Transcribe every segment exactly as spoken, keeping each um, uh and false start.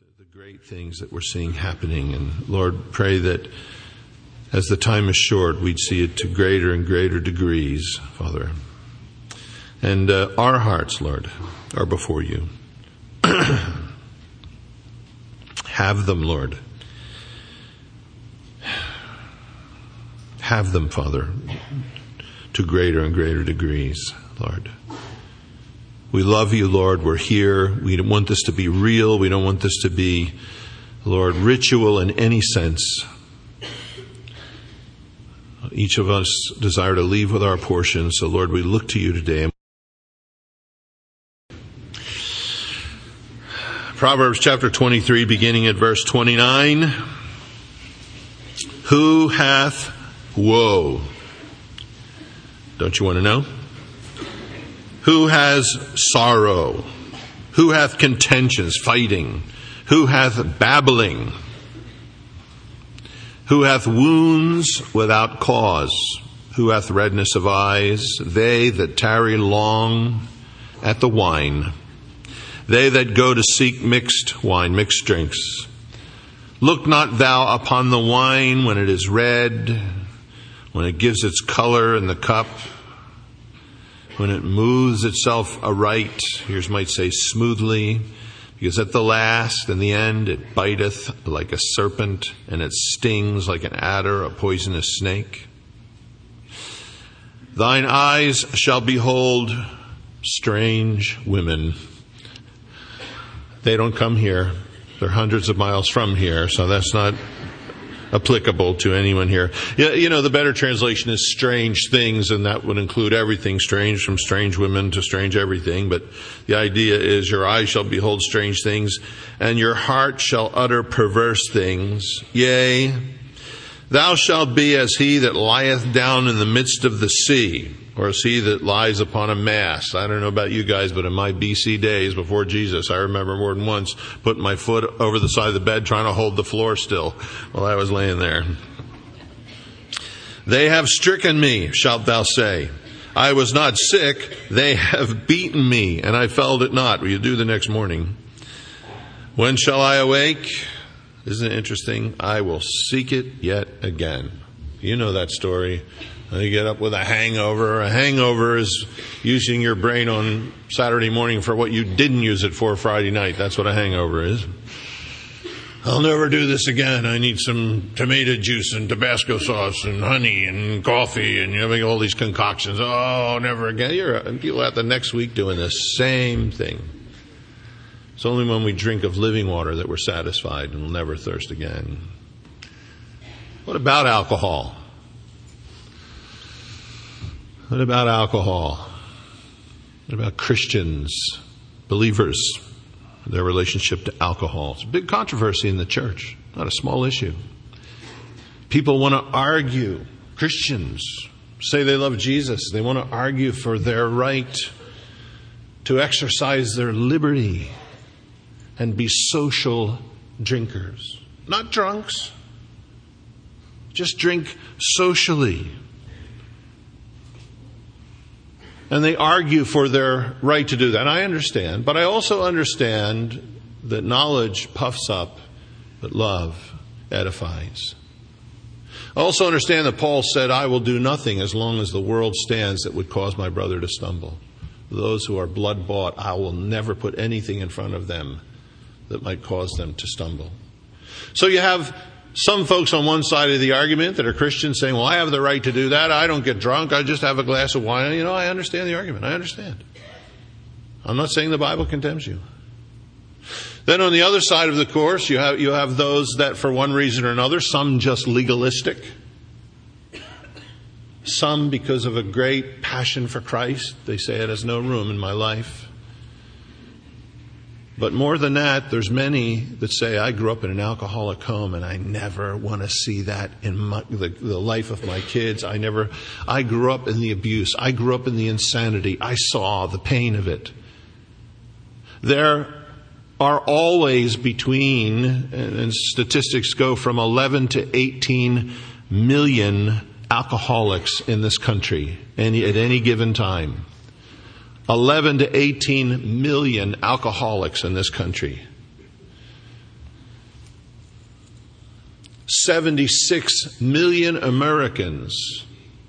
the great things that we're seeing happening. And Lord, pray that as the time is short, we'd see it to greater and greater degrees, Father. And uh, our hearts, Lord, are before you. Have them, Lord. Have them, Father, to greater and greater degrees, Lord. We love you, Lord. We're here. We don't want this to be real. We don't want this to be, Lord, ritual in any sense. Each of us desire to leave with our portion. So, Lord, we look to you today. Proverbs chapter twenty-three, beginning at verse twenty-nine. Who hath woe? Don't you want to know? Who has sorrow? Who hath contentions, fighting? Who hath babbling? Who hath wounds without cause? Who hath redness of eyes? They that tarry long at the wine. They that go to seek mixed wine, mixed drinks. Look not thou upon the wine when it is red, when it gives its color in the cup, when it moves itself aright, yours might say smoothly, because at the last, in the end, it biteth like a serpent, and it stings like an adder, a poisonous snake. Thine eyes shall behold strange women. They don't come here. They're hundreds of miles from here, so that's not applicable to anyone here. Yeah, you know, the better translation is strange things, and that would include everything strange, from strange women to strange everything. But the idea is your eyes shall behold strange things, and your heart shall utter perverse things. Yea, thou shalt be as he that lieth down in the midst of the sea, or as he that lies upon a mast. I don't know about you guys, but in my B C days before Jesus, I remember more than once putting my foot over the side of the bed trying to hold the floor still while I was laying there. They have stricken me, shalt thou say. I was not sick. They have beaten me, and I felt it not. Will you do the next morning? When shall I awake? Isn't it interesting? I will seek it yet again. You know that story. You get up with a hangover. A hangover is using your brain on Saturday morning for what you didn't use it for Friday night. That's what a hangover is. I'll never do this again. I need some tomato juice and Tabasco sauce and honey and coffee, and you're having all these concoctions. Oh, never again. You're people out the next week doing the same thing. It's only when we drink of living water that we're satisfied and will never thirst again. What about alcohol? What about alcohol? What about Christians, believers, their relationship to alcohol? It's a big controversy in the church, not a small issue. People want to argue. Christians say they love Jesus. They want to argue for their right to exercise their liberty and be social drinkers. Not drunks. Just drink socially. And they argue for their right to do that. And I understand. But I also understand that knowledge puffs up, but love edifies. I also understand that Paul said, I will do nothing as long as the world stands that would cause my brother to stumble. Those who are blood bought, I will never put anything in front of them that might cause them to stumble. So you have some folks on one side of the argument that are Christians saying, well, I have the right to do that. I don't get drunk. I just have a glass of wine. You know, I understand the argument. I understand. I'm not saying the Bible condemns you. Then on the other side of the course, you have, you have those that for one reason or another, some just legalistic, some because of a great passion for Christ. They say it has no room in my life. But more than that, there's many that say, I grew up in an alcoholic home and I never want to see that in my, the, the life of my kids. I never, I grew up in the abuse. I grew up in the insanity. I saw the pain of it. There are always between, and statistics go from eleven to eighteen million alcoholics in this country any, at any given time. eleven to eighteen million alcoholics in this country. seventy-six million Americans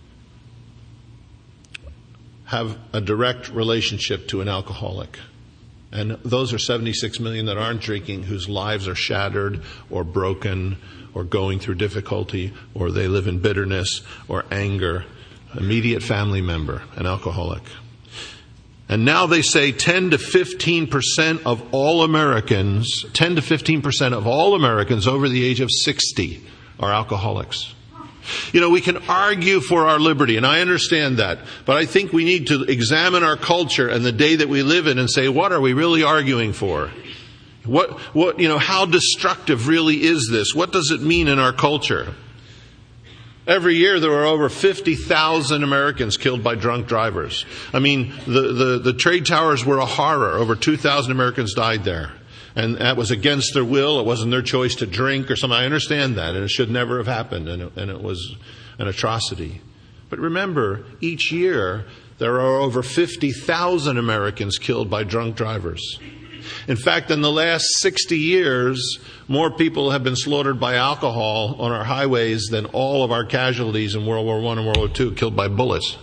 have a direct relationship to an alcoholic. And those are seventy-six million that aren't drinking, whose lives are shattered or broken or going through difficulty, or they live in bitterness or anger. Immediate family member, an alcoholic. And now they say ten to fifteen percent of all Americans, ten to fifteen percent of all Americans over the age of sixty are alcoholics. You know, we can argue for our liberty, and I understand that, but I think we need to examine our culture and the day that we live in and say, what are we really arguing for? What, what, you know, how destructive really is this? What does it mean in our culture? Every year there are over fifty thousand Americans killed by drunk drivers. I mean, the, the, the trade towers were a horror. Over two thousand Americans died there. And that was against their will. It wasn't their choice to drink or something. I understand that, and it should never have happened, and it, and it was an atrocity. But remember, each year there are over fifty thousand Americans killed by drunk drivers. In fact, in the last sixty years, more people have been slaughtered by alcohol on our highways than all of our casualties in World War One and World War Two killed by bullets.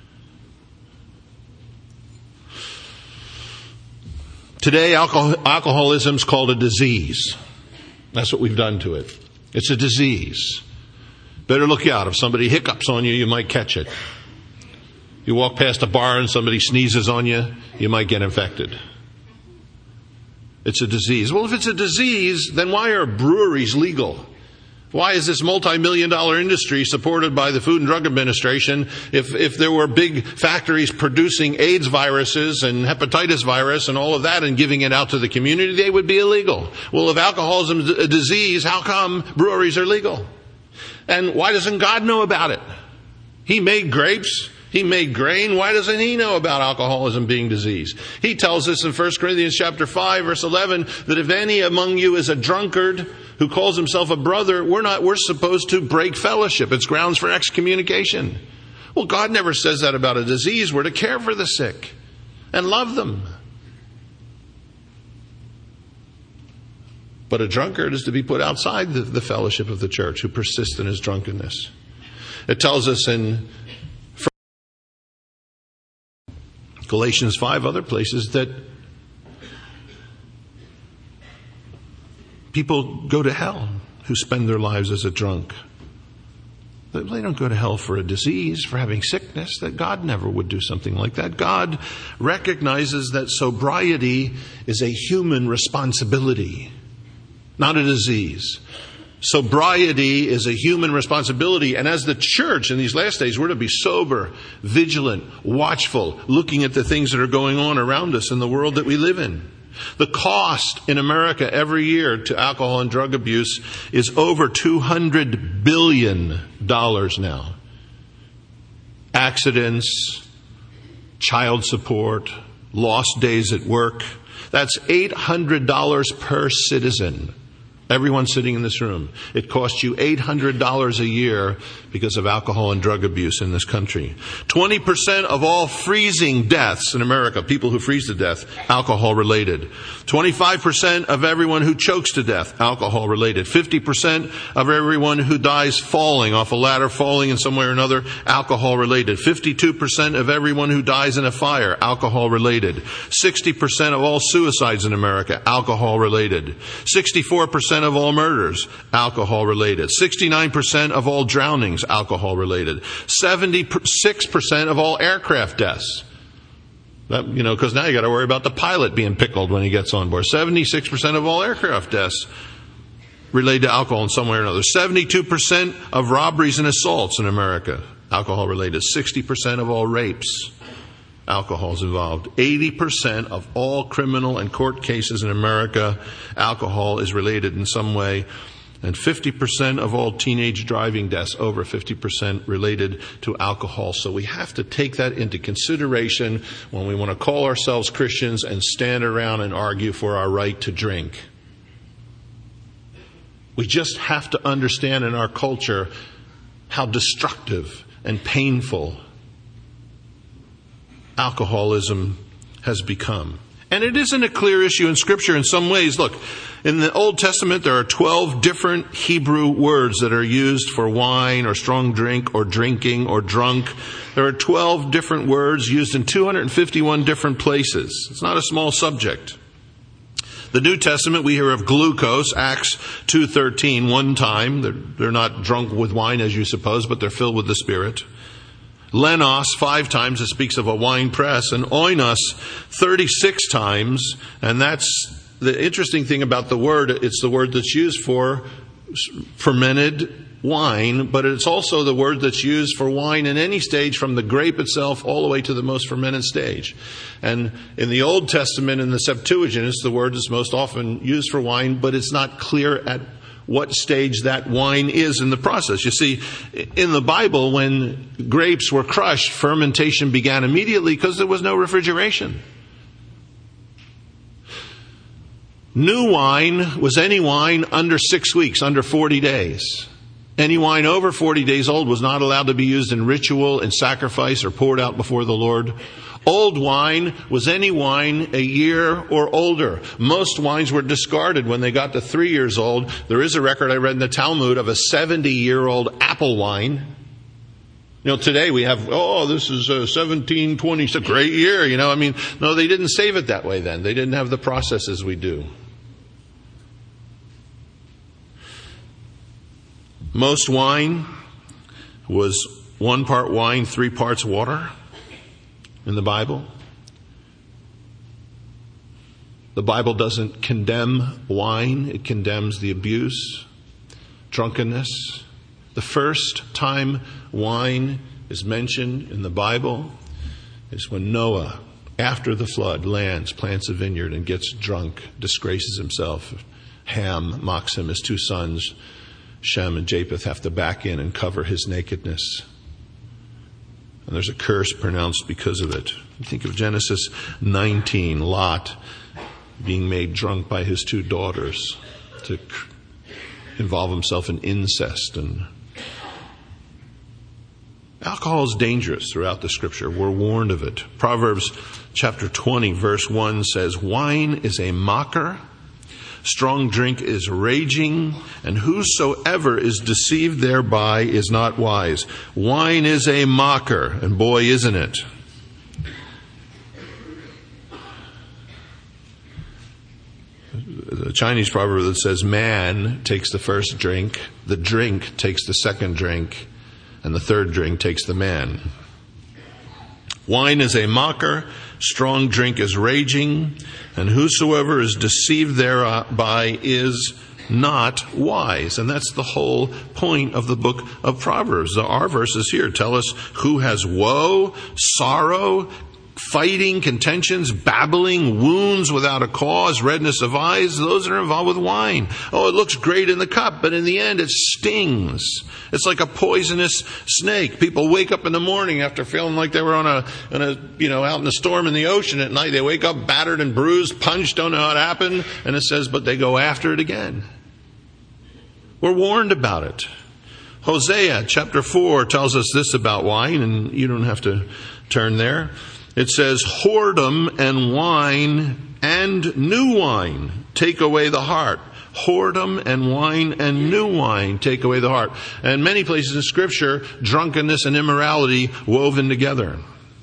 Today, alcohol, alcoholism is called a disease. That's what we've done to it. It's a disease. Better look out. If somebody hiccups on you, you might catch it. You walk past a bar and somebody sneezes on you, you might get infected. It's a disease. Well, if it's a disease, then why are breweries legal? Why is this multi-million dollar industry supported by the Food and Drug Administration? If, if there were big factories producing AIDS viruses and hepatitis virus and all of that and giving it out to the community, they would be illegal. Well, if alcoholism is a disease, how come breweries are legal? And why doesn't God know about it? He made grapes. He made grain. Why doesn't he know about alcoholism being disease? He tells us in First Corinthians chapter five, verse eleven, that if any among you is a drunkard who calls himself a brother, we're not, we're supposed to break fellowship. It's grounds for excommunication. Well, God never says that about a disease. We're to care for the sick and love them. But a drunkard is to be put outside the, the fellowship of the church who persists in his drunkenness. It tells us in Galatians five, other places, that people go to hell who spend their lives as a drunk. They don't go to hell for a disease, for having sickness. That God never would do something like that. God recognizes that sobriety is a human responsibility, not a disease. Sobriety is a human responsibility, and as the church in these last days, we're to be sober, vigilant, watchful, looking at the things that are going on around us in the world that we live in. The cost in America every year to alcohol and drug abuse is over two hundred billion dollars now. Accidents, child support, lost days at work. That's eight hundred dollars per citizen. Everyone sitting in this room. It costs you eight hundred dollars a year because of alcohol and drug abuse in this country. twenty percent of all freezing deaths in America, people who freeze to death, alcohol related. twenty-five percent of everyone who chokes to death, alcohol related. fifty percent of everyone who dies falling off a ladder, falling in some way or another, alcohol related. fifty-two percent of everyone who dies in a fire, alcohol related. sixty percent of all suicides in America, alcohol related. sixty-four percent of all murders, alcohol related. sixty-nine percent of all drownings, alcohol related. seventy-six percent of all aircraft deaths. That, you know, because now you got to worry about the pilot being pickled when he gets on board. seventy-six percent of all aircraft deaths related to alcohol in some way or another. seventy-two percent of robberies and assaults in America, alcohol related. sixty percent of all rapes, alcohol is involved. eighty percent of all criminal and court cases in America, alcohol is related in some way. And fifty percent of all teenage driving deaths, over fifty percent related to alcohol. So we have to take that into consideration when we want to call ourselves Christians and stand around and argue for our right to drink. We just have to understand in our culture how destructive and painful alcoholism has become. And it isn't a clear issue in Scripture in some ways. Look, in the Old Testament, there are twelve different Hebrew words that are used for wine or strong drink or drinking or drunk. There are twelve different words used in two hundred fifty-one different places. It's not a small subject. The New Testament, we hear of glucose, Acts two thirteen, one time. They're, they're not drunk with wine, as you suppose, but they're filled with the Spirit. Lenos, five times, it speaks of a wine press. And oinos, thirty-six times. And that's the interesting thing about the word. It's the word that's used for fermented wine, but it's also the word that's used for wine in any stage, from the grape itself all the way to the most fermented stage. And in the Old Testament, in the Septuagint, it's the word that's most often used for wine, but it's not clear at what stage that wine is in the process. You see, in the Bible, when grapes were crushed, fermentation began immediately because there was no refrigeration. New wine was any wine under six weeks, under forty days. Any wine over forty days old was not allowed to be used in ritual, in sacrifice, or poured out before the Lord. Old wine was any wine a year or older. Most wines were discarded when they got to three years old. There is a record I read in the Talmud of a seventy-year-old apple wine. You know, today we have, oh, this is a seventeen twenty, it's a great year, you know. I mean, no, they didn't save it that way then. They didn't have the processes we do. Most wine was one part wine, three parts water in the Bible. The Bible doesn't condemn wine. It condemns the abuse, drunkenness. The first time wine is mentioned in the Bible is when Noah, after the flood, lands, plants a vineyard, and gets drunk, disgraces himself. Ham mocks him. His two sons, Shem and Japheth, have to back in and cover his nakedness. And there's a curse pronounced because of it. You think of Genesis nineteen, Lot being made drunk by his two daughters to involve himself in incest. And alcohol is dangerous throughout the Scripture. We're warned of it. Proverbs chapter twenty, verse one says, "Wine is a mocker, strong drink is raging, and whosoever is deceived thereby is not wise." Wine is a mocker, and boy, isn't it. The Chinese proverb that says, man takes the first drink, the drink takes the second drink, and the third drink takes the man. Wine is a mocker, strong drink is raging, and whosoever is deceived thereby is not wise. And that's the whole point of the book of Proverbs. Our verses here tell us who has woe, sorrow, fighting, contentions, babbling, wounds without a cause, redness of eyes. Those are involved with wine. Oh, it looks great in the cup, but in the end it stings. It's like a poisonous snake. People wake up in the morning after feeling like they were on a, on a, you know, out in a storm in the ocean at night. They wake up battered and bruised, punched, don't know how it happened. And it says, but they go after it again. We're warned about it. Hosea chapter four tells us this about wine, and you don't have to turn there. It says, whoredom and wine and new wine take away the heart. Whoredom and wine and new wine take away the heart. And many places in Scripture, drunkenness and immorality woven together.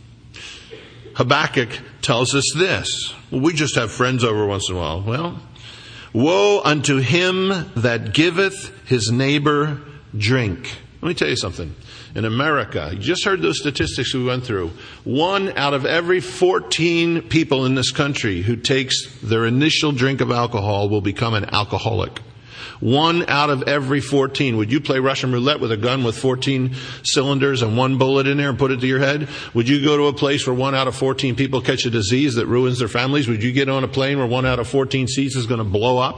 Habakkuk tells us this. Well, we just have friends over once in a while. Well, woe unto him that giveth his neighbor drink. Let me tell you something. In America, you just heard those statistics we went through. One out of every fourteen people in this country who takes their initial drink of alcohol will become an alcoholic. One out of every fourteen. Would you play Russian roulette with a gun with fourteen cylinders and one bullet in there and put it to your head? Would you go to a place where one out of fourteen people catch a disease that ruins their families? Would you get on a plane where one out of fourteen seats is going to blow up?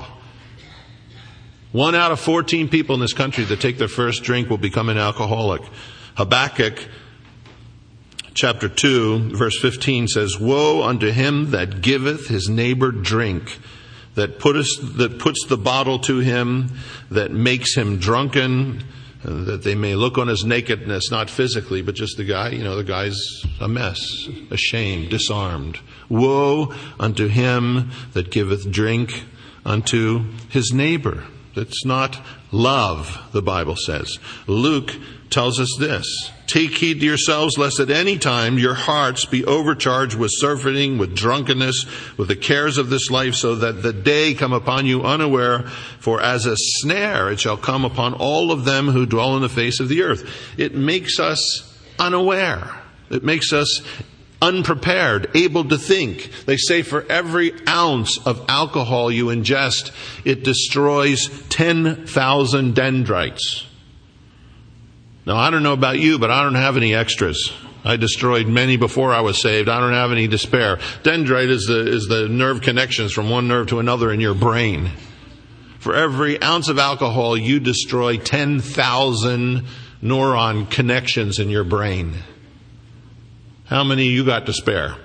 One out of fourteen people in this country that take their first drink will become an alcoholic. Habakkuk chapter two, verse fifteen says, woe unto him that giveth his neighbor drink, that putteth, that puts the bottle to him, that makes him drunken. uh, that they may look on his nakedness, not physically, but just the guy, you know, the guy's a mess, ashamed, disarmed. Woe unto him that giveth drink unto his neighbor. That's not love, the Bible says. Luke tells us this: take heed to yourselves, lest at any time your hearts be overcharged with surfeiting, with drunkenness, with the cares of this life, so that the day come upon you unaware. For as a snare it shall come upon all of them who dwell on the face of the earth. It makes us unaware. It makes us unprepared, able to think. They say for every ounce of alcohol you ingest, it destroys ten thousand dendrites. Now, I don't know about you, but I don't have any extras. I destroyed many before I was saved. I don't have any to spare. Dendrite is the, is the nerve connections from one nerve to another in your brain. For every ounce of alcohol, you destroy ten thousand neuron connections in your brain. How many you got to spare?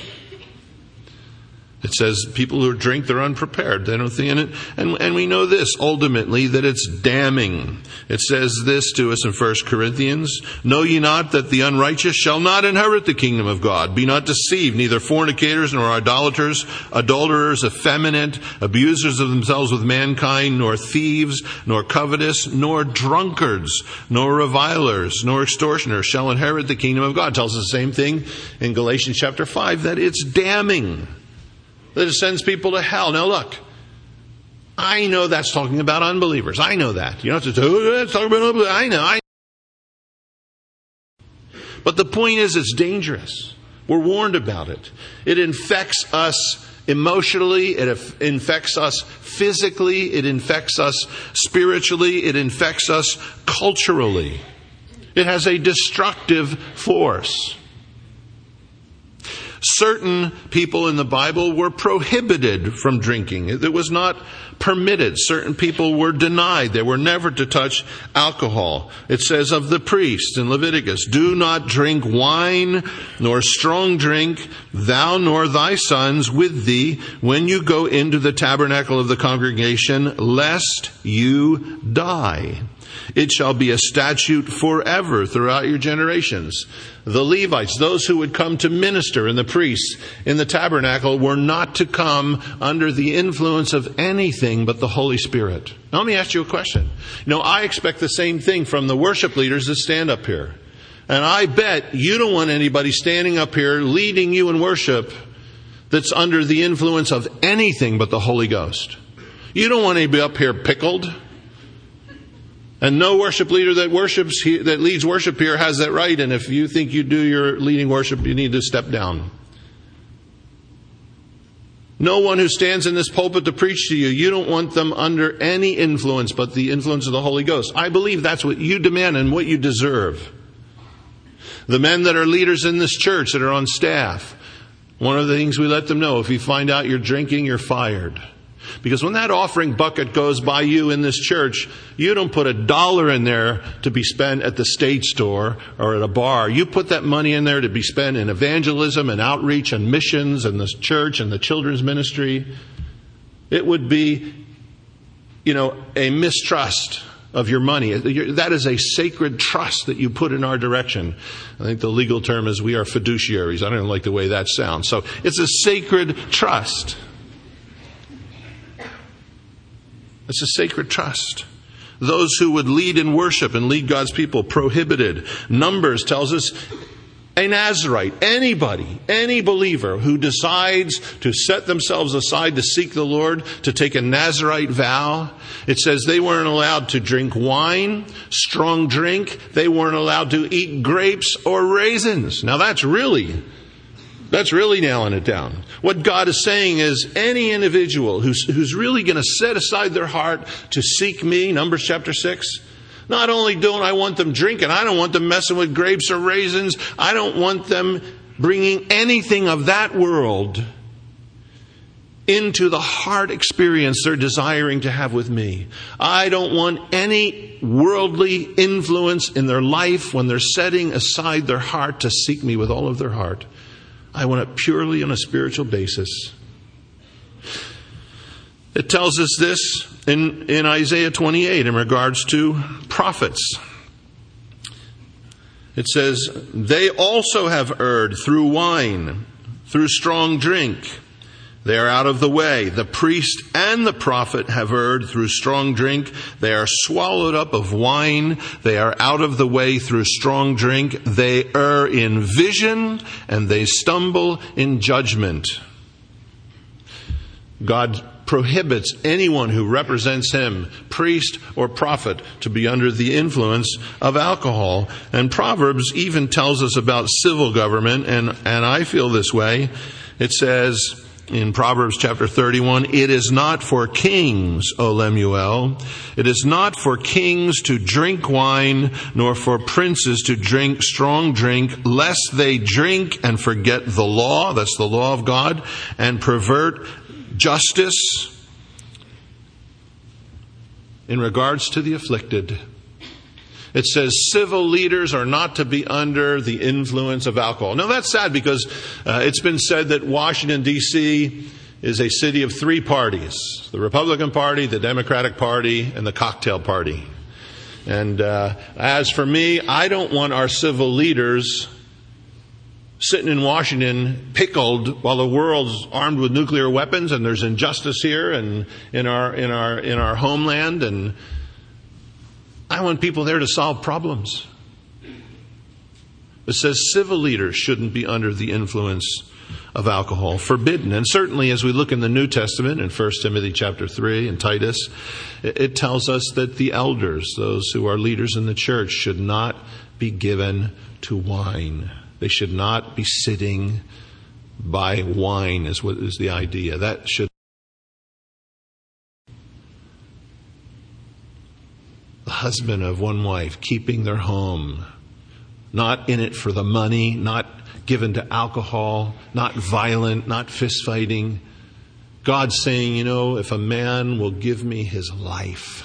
It says people who drink, they're unprepared. They don't think in it. And, and we know this, ultimately, that it's damning. It says this to us in First Corinthians. Know ye not that the unrighteous shall not inherit the kingdom of God? Be not deceived, neither fornicators, nor idolaters, adulterers, effeminate, abusers of themselves with mankind, nor thieves, nor covetous, nor drunkards, nor revilers, nor extortioners shall inherit the kingdom of God. It tells us the same thing in Galatians chapter five, that it's damning. That it sends people to hell. Now look, I know that's talking about unbelievers. I know that. You don't have to say, oh, that's talking about unbelievers. I know. I know. But the point is, it's dangerous. We're warned about it. It infects us emotionally. It infects us physically. It infects us spiritually. It infects us culturally. It has a destructive force. Certain people in the Bible were prohibited from drinking. It was not permitted. Certain people were denied. They were never to touch alcohol. It says of the priests in Leviticus, do not drink wine nor strong drink, thou nor thy sons with thee, when you go into the tabernacle of the congregation, lest you die. It shall be a statute forever throughout your generations. The Levites, those who would come to minister, and the priests in the tabernacle, were not to come under the influence of anything but the Holy Spirit. Now let me ask you a question. You know, I expect the same thing from the worship leaders that stand up here. And I bet you don't want anybody standing up here leading you in worship that's under the influence of anything but the Holy Ghost. You don't want anybody up here pickled. And no worship leader that worships, that leads worship here has that right. And if you think you do your leading worship, you need to step down. No one who stands in this pulpit to preach to you, you don't want them under any influence but the influence of the Holy Ghost. I believe that's what you demand and what you deserve. The men that are leaders in this church, that are on staff, one of the things we let them know, if you find out you're drinking, you're fired. Because when that offering bucket goes by you in this church, you don't put a dollar in there to be spent at the state store or at a bar. You put that money in there to be spent in evangelism and outreach and missions and the church and the children's ministry. It would be, you know, a mistrust of your money. That is a sacred trust that you put in our direction. I think the legal term is we are fiduciaries. I don't like the way that sounds. So it's a sacred trust. It's a sacred trust. Those who would lead in worship and lead God's people, prohibited. Numbers tells us a Nazirite, anybody, any believer who decides to set themselves aside to seek the Lord, to take a Nazirite vow, it says they weren't allowed to drink wine, strong drink. They weren't allowed to eat grapes or raisins. Now that's really... That's really nailing it down. What God is saying is any individual who's, who's really going to set aside their heart to seek me, Numbers chapter six, not only don't I want them drinking, I don't want them messing with grapes or raisins. I don't want them bringing anything of that world into the heart experience they're desiring to have with me. I don't want any worldly influence in their life when they're setting aside their heart to seek me with all of their heart. I want it purely on a spiritual basis. It tells us this in, in Isaiah twenty-eight in regards to prophets. It says, they also have erred through wine, through strong drink. They are out of the way. The priest and the prophet have erred through strong drink. They are swallowed up of wine. They are out of the way through strong drink. They err in vision and they stumble in judgment. God prohibits anyone who represents him, priest or prophet, to be under the influence of alcohol. And Proverbs even tells us about civil government, and, and I feel this way. It says in Proverbs chapter thirty-one, it is not for kings, O Lemuel, it is not for kings to drink wine, nor for princes to drink strong drink, lest they drink and forget the law, that's the law of God, and pervert justice in regards to the afflicted. It says civil leaders are not to be under the influence of alcohol. Now that's sad because uh, it's been said that Washington, D C is a city of three parties. The Republican Party, the Democratic Party, and the cocktail party. And uh, as for me, I don't want our civil leaders sitting in Washington pickled while the world's armed with nuclear weapons and there's injustice here and in our in our in our homeland, and I want people there to solve problems. It says civil leaders shouldn't be under the influence of alcohol. Forbidden. And certainly as we look in the New Testament in First Timothy chapter three and Titus, it tells us that the elders, those who are leaders in the church, should not be given to wine. They should not be sitting by wine, is what is the idea. That should. The husband of one wife, keeping their home, not in it for the money, not given to alcohol, not violent, not fist fighting. God's saying, you know, if a man will give me his life,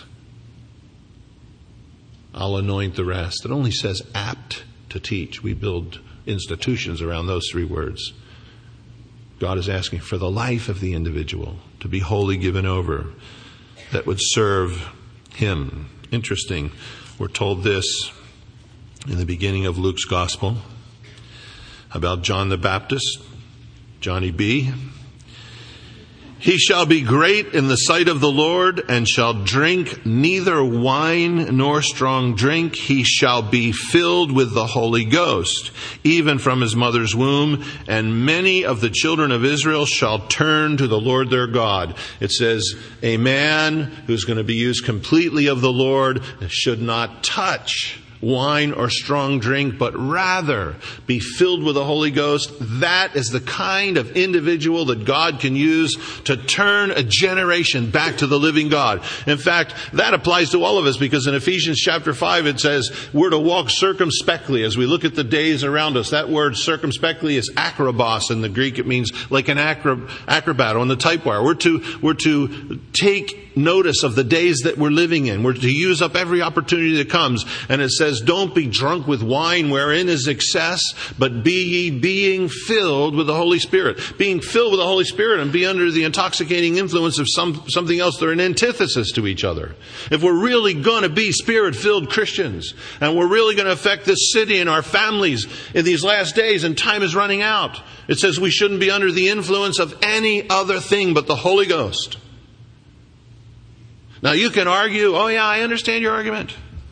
I'll anoint the rest. It only says apt to teach. We build institutions around those three words. God is asking for the life of the individual to be wholly given over, that would serve him. Interesting. We're told this in the beginning of Luke's Gospel about John the Baptist, Johnny B. He shall be great in the sight of the Lord, and shall drink neither wine nor strong drink. He shall be filled with the Holy Ghost, even from his mother's womb. And many of the children of Israel shall turn to the Lord their God. It says a man who's going to be used completely of the Lord should not touch wine or strong drink, but rather be filled with the Holy Ghost. That is the kind of individual that God can use to turn a generation back to the living God. In fact, that applies to all of us, because in Ephesians chapter five it says we're to walk circumspectly as we look at the days around us. That word circumspectly is akrobos in the Greek. It means like an acro- acrobat on the typewire. We're to, we're to take notice of the days that we're living in. We're to use up every opportunity that comes. And it says, don't be drunk with wine wherein is excess, but be ye being filled with the Holy Spirit. Being filled with the Holy Spirit and be under the intoxicating influence of some something else. They're an antithesis to each other. If we're really going to be Spirit-filled Christians, and we're really going to affect this city and our families in these last days, and time is running out, it says we shouldn't be under the influence of any other thing but the Holy Ghost. Now you can argue, oh yeah, I understand your argument.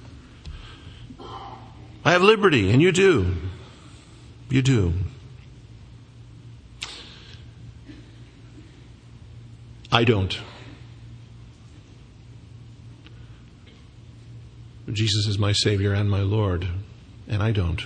I have liberty, and you do. You do. I don't. Jesus is my Savior and my Lord, and I don't.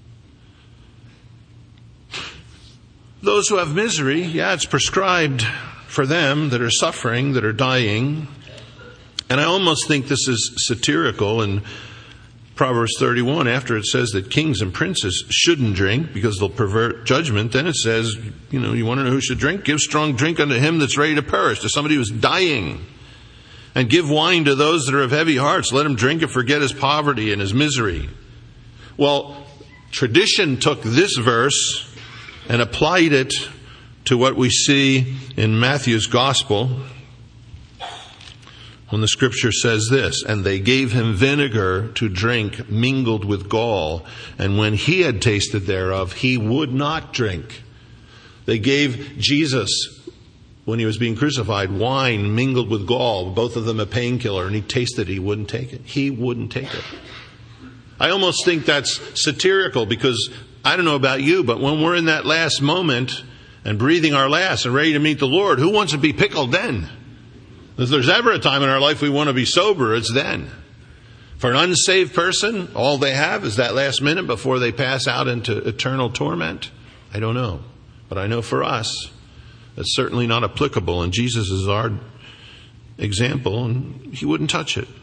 Those who have misery, yeah, it's prescribed for them that are suffering, that are dying. And I almost think this is satirical in Proverbs thirty-one, after it says that kings and princes shouldn't drink because they'll pervert judgment. Then it says, you know, you want to know who should drink? Give strong drink unto him that's ready to perish, to somebody who's dying. And give wine to those that are of heavy hearts. Let him drink and forget his poverty and his misery. Well, tradition took this verse and applied it to what we see in Matthew's Gospel. when the scripture says this, and they gave him vinegar to drink mingled with gall, and when he had tasted thereof, he would not drink. They gave Jesus, when he was being crucified, wine mingled with gall, both of them a painkiller, and he tasted it, he wouldn't take it. He wouldn't take it. I almost think that's satirical, because I don't know about you, but when we're in that last moment and breathing our last and ready to meet the Lord, who wants to be pickled then? If there's ever a time in our life we want to be sober, it's then. For an unsaved person, all they have is that last minute before they pass out into eternal torment. I don't know. But I know for us, that's certainly not applicable. And Jesus is our example, and he wouldn't touch it.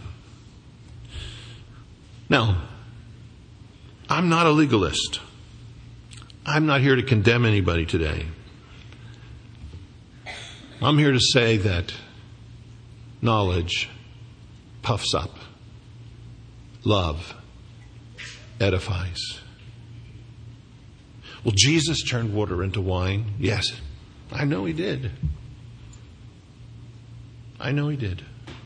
Now, I'm not a legalist. I'm not here to condemn anybody today. I'm here to say that knowledge puffs up. Love edifies. Well, Jesus turned water into wine. Yes, I know he did. I know he did.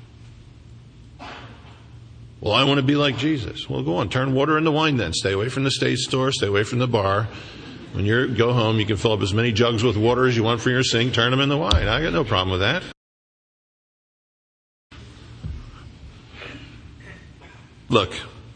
Well, I want to be like Jesus. Well, go on, turn water into wine then. Stay away from the state store, stay away from the bar. When you go home, you can fill up as many jugs with water as you want for your sink, turn them into wine. I got no problem with that. Look,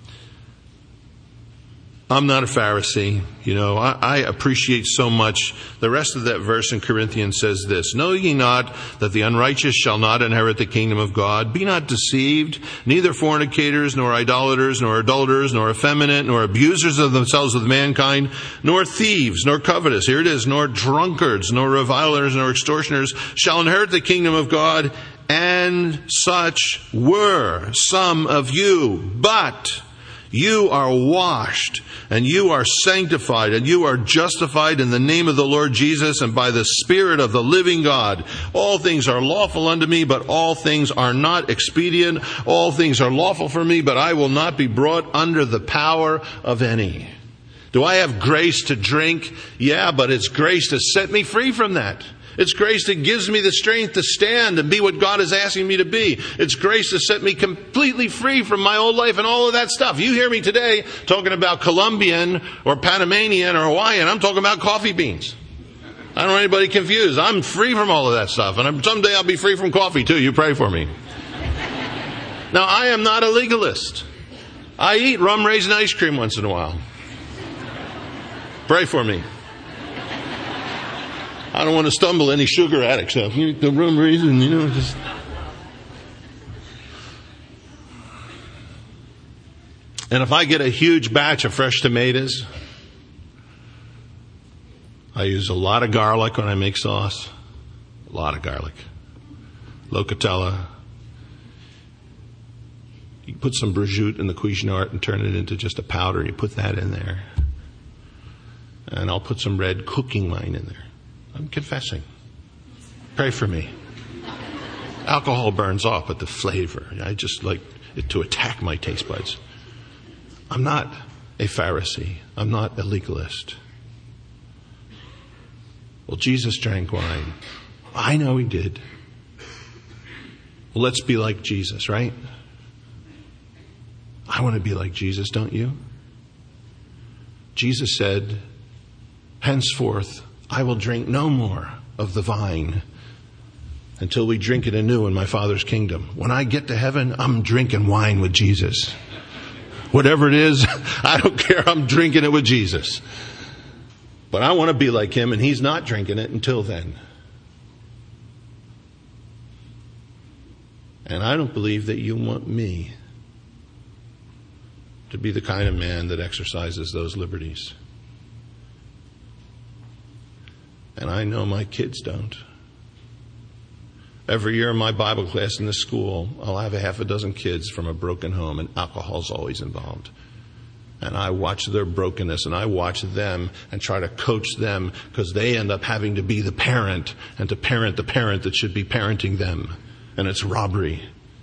I'm not a Pharisee. You know, I, I appreciate so much. The rest of that verse in Corinthians says this: Know ye not that the unrighteous shall not inherit the kingdom of God? Be not deceived, neither fornicators, nor idolaters, nor adulterers, nor effeminate, nor abusers of themselves with mankind, nor thieves, nor covetous. Here it is: nor drunkards, nor revilers, nor extortioners shall inherit the kingdom of God. And such were some of you. But you are washed, and you are sanctified, and you are justified in the name of the Lord Jesus and by the Spirit of the living God. All things are lawful unto me, but all things are not expedient. All things are lawful for me, but I will not be brought under the power of any. Do I have grace to drink? Yeah, but it's grace to set me free from that. It's grace that gives me the strength to stand and be what God is asking me to be. It's grace to set me completely free from my old life and all of that stuff. You hear me today talking about Colombian or Panamanian or Hawaiian. I'm talking about coffee beans. I don't want anybody confused. I'm free from all of that stuff. And someday I'll be free from coffee too. You pray for me. Now, I am not a legalist. I eat rum raisin ice cream once in a while. Pray for me. I don't want to stumble any sugar addicts up. The rum raisin, you know, just. And if I get a huge batch of fresh tomatoes, I use a lot of garlic when I make sauce. A lot of garlic. Locatella. You put some Brigitte in the Cuisinart and turn it into just a powder. You put that in there. And I'll put some red cooking wine in there. I'm confessing. Pray for me. Alcohol burns off, but the flavor, I just like it to attack my taste buds. I'm not a Pharisee. I'm not a legalist. Well, Jesus drank wine. I know he did. Well, let's be like Jesus, right? I want to be like Jesus, don't you? Jesus said, henceforth, I will drink no more of the vine until we drink it anew in my Father's kingdom. When I get to heaven, I'm drinking wine with Jesus. Whatever it is, I don't care. I'm drinking it with Jesus. But I want to be like him, and he's not drinking it until then. And I don't believe that you want me to be the kind of man that exercises those liberties. And I know my kids don't. Every year in my Bible class in this school, I'll have a half a dozen kids from a broken home, and alcohol's always involved. And I watch their brokenness, and I watch them and try to coach them, because they end up having to be the parent and to parent the parent that should be parenting them. And it's robbery.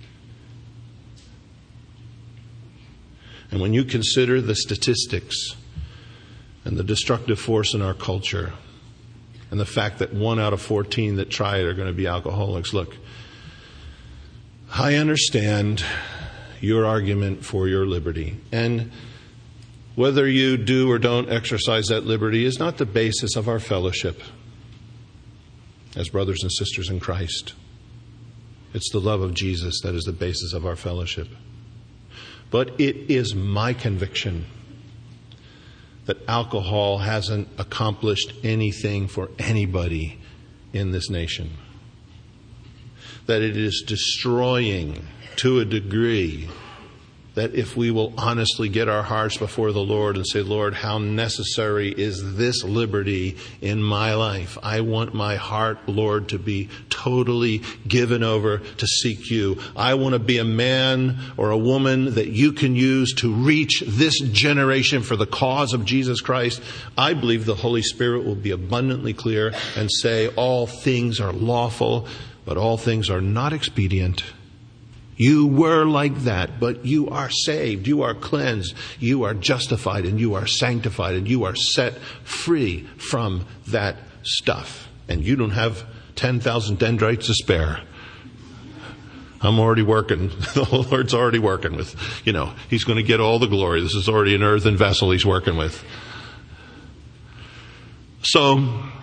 And when you consider the statistics and the destructive force in our culture, and the fact that one out of fourteen that try it are going to be alcoholics. Look, I understand your argument for your liberty. And whether you do or don't exercise that liberty is not the basis of our fellowship as brothers and sisters in Christ. It's the love of Jesus that is the basis of our fellowship. But it is my conviction that alcohol hasn't accomplished anything for anybody in this nation. That it is destroying to a degree that if we will honestly get our hearts before the Lord and say, Lord, how necessary is this liberty in my life? I want my heart, Lord, to be totally given over to seek you. I want to be a man or a woman that you can use to reach this generation for the cause of Jesus Christ. I believe the Holy Spirit will be abundantly clear and say all things are lawful, but all things are not expedient. You were like that, but you are saved, you are cleansed, you are justified, and you are sanctified, and you are set free from that stuff. And you don't have ten thousand dendrites to spare. I'm already working. The Lord's already working with, you know, He's going to get all the glory. This is already an earthen vessel He's working with. So,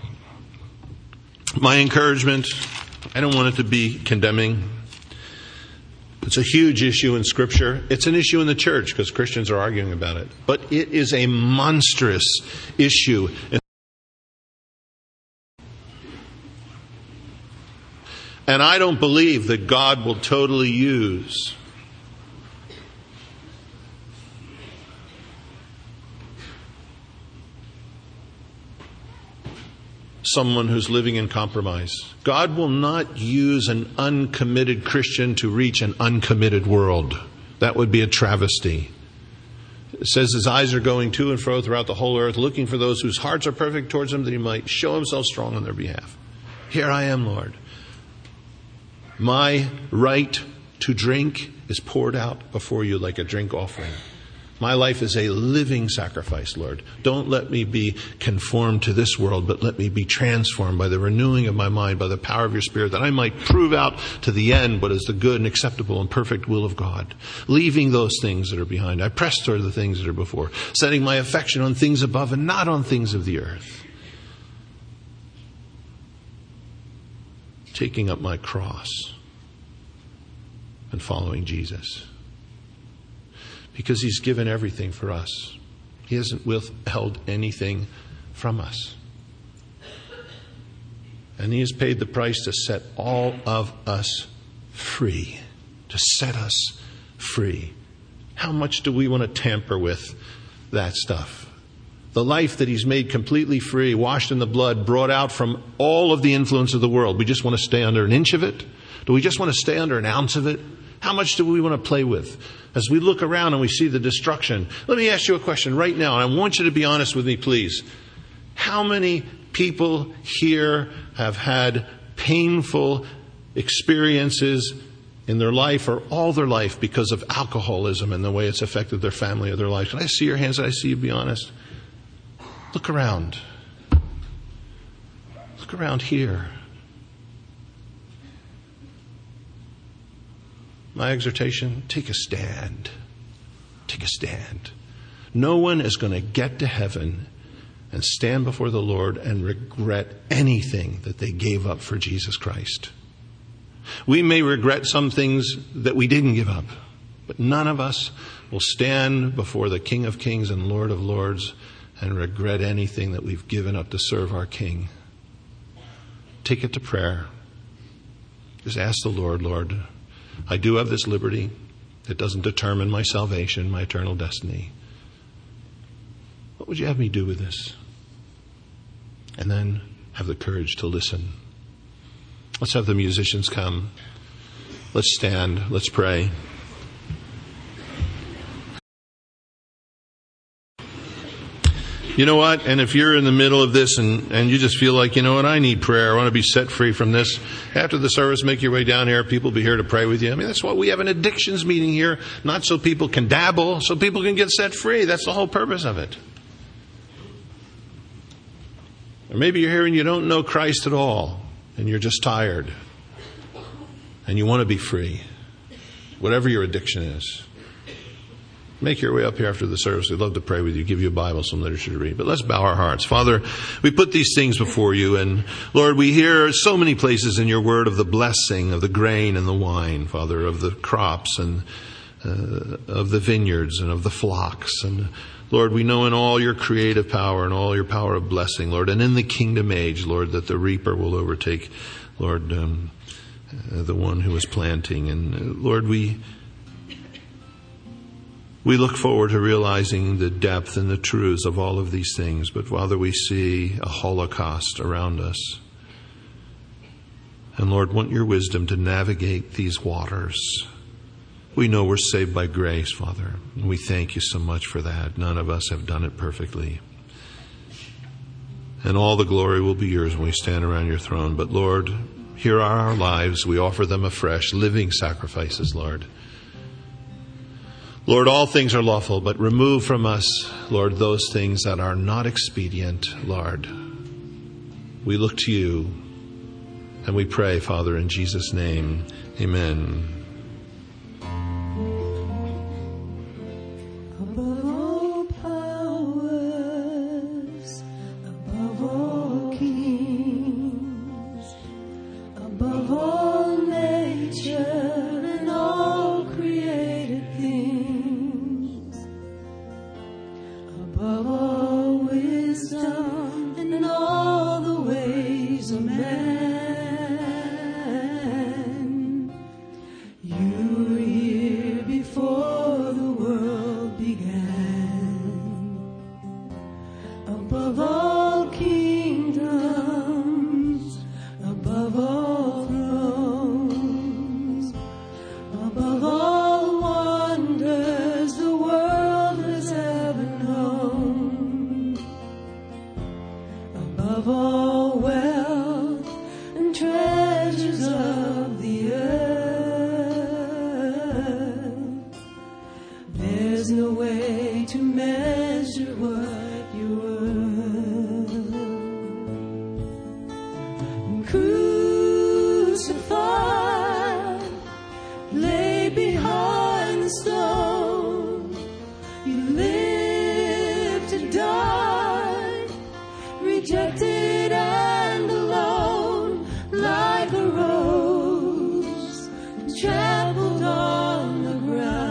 my encouragement, I don't want it to be condemning. It's a huge issue in Scripture. It's an issue in the church because Christians are arguing about it. But it is a monstrous issue. And I don't believe that God will totally use someone who's living in compromise. God will not use an uncommitted Christian to reach an uncommitted world. That would be a travesty. It says his eyes are going to and fro throughout the whole earth, looking for those whose hearts are perfect towards him, that he might show himself strong on their behalf. Here I am, Lord. My right to drink is poured out before you like a drink offering. My life is a living sacrifice, Lord. Don't let me be conformed to this world, but let me be transformed by the renewing of my mind, by the power of your Spirit, that I might prove out to the end what is the good and acceptable and perfect will of God. Leaving those things that are behind, I press toward the things that are before, setting my affection on things above and not on things of the earth. Taking up my cross and following Jesus. Because He's given everything for us. He hasn't withheld anything from us. And He has paid the price to set all of us free. To set us free. How much do we want to tamper with that stuff? The life that He's made completely free, washed in the blood, brought out from all of the influence of the world. We just want to stay under an inch of it? Do we just want to stay under an ounce of it? How much do we want to play with? As we look around and we see the destruction. Let me ask you a question right now, and I want you to be honest with me, please. How many people here have had painful experiences in their life or all their life because of alcoholism and the way it's affected their family or their life? Can I see your hands? Can I see you be honest? Look around. Look around here. My exhortation, take a stand. Take a stand. No one is going to get to heaven and stand before the Lord and regret anything that they gave up for Jesus Christ. We may regret some things that we didn't give up, but none of us will stand before the King of Kings and Lord of Lords and regret anything that we've given up to serve our King. Take it to prayer. Just ask the Lord, Lord, I do have this liberty. It doesn't determine my salvation, my eternal destiny. What would you have me do with this? And then have the courage to listen. Let's have the musicians come. Let's stand. Let's pray. You know what? And if you're in the middle of this and, and you just feel like, you know what, I need prayer. I want to be set free from this. After the service, make your way down here. People will be here to pray with you. I mean, that's why we have an addictions meeting here. Not so people can dabble, so people can get set free. That's the whole purpose of it. Or maybe you're here and you don't know Christ at all. And you're just tired. And you want to be free. whatever your addiction is. Make your way up here after the service. We'd love to pray with you, give you a Bible, some literature to read. But let's bow our hearts. Father, we put these things before you. And Lord, we hear so many places in your word of the blessing of the grain and the wine, Father, of the crops and uh, of the vineyards and of the flocks. And Lord, we know in all your creative power and all your power of blessing, Lord, and in the kingdom age, Lord, that the reaper will overtake, Lord, um, uh, the one who is planting. And uh, Lord, we... We look forward to realizing the depth and the truths of all of these things. But Father, we see a holocaust around us. And Lord, want your wisdom to navigate these waters. We know we're saved by grace, Father. And we thank you so much for that. None of us have done it perfectly. And all the glory will be yours when we stand around your throne. But Lord, here are our lives. We offer them afresh, living sacrifices, Lord. Lord, all things are lawful, but remove from us, Lord, those things that are not expedient, Lord. We look to you, and we pray, Father, in Jesus' name. Amen. Above all powers, above all kings, above all nature and all created things, above all wisdom and all the ways of man, you were here before the world began. Above all kingdoms, above all thrones, above all wonders the world has ever known, above all wealth and treasures of the earth, there's no way to measure what you were. Crucified, laid behind the stone, you lived to die, rejected and alone, like a rose trampled on the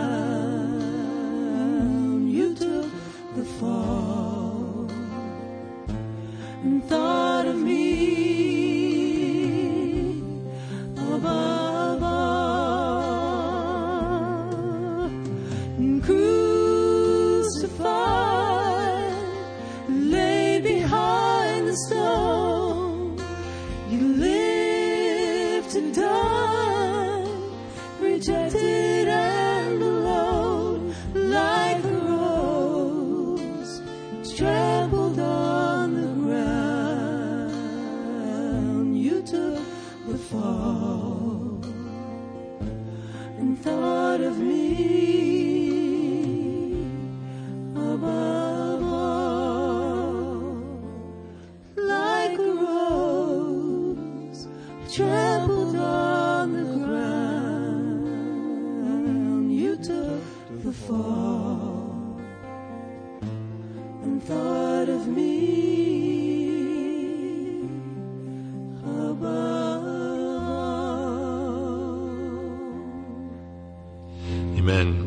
ground. You took the fall and thought of me above all. And crucified, laid behind the stone, you lived to die, rejected and alone, like a rose trampled on the ground. You took the fall and thought of me above all, like a rose trampled on the ground. You took the fall and thought of me above all. Amen.